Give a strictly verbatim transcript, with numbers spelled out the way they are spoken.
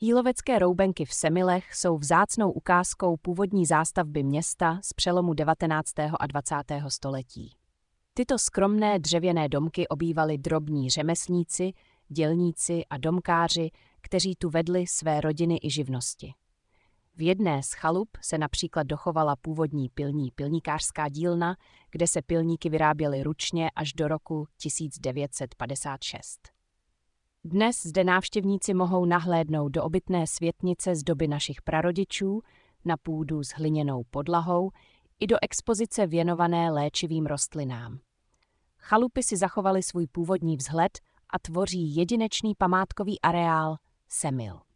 Jílovecké roubenky v Semilech jsou vzácnou ukázkou původní zástavby města z přelomu devatenáctého a dvacátého století. Tyto skromné dřevěné domky obývali drobní řemeslníci, dělníci a domkáři, kteří tu vedli své rodiny i živnosti. V jedné z chalup se například dochovala původní pilní pilníkářská dílna, kde se pilníky vyráběly ručně až do roku tisíc devět set padesát šest. Dnes zde návštěvníci mohou nahlédnout do obytné světnice z doby našich prarodičů, na půdu s hliněnou podlahou i do expozice věnované léčivým rostlinám. Chalupy si zachovaly svůj původní vzhled a tvoří jedinečný památkový areál Semil.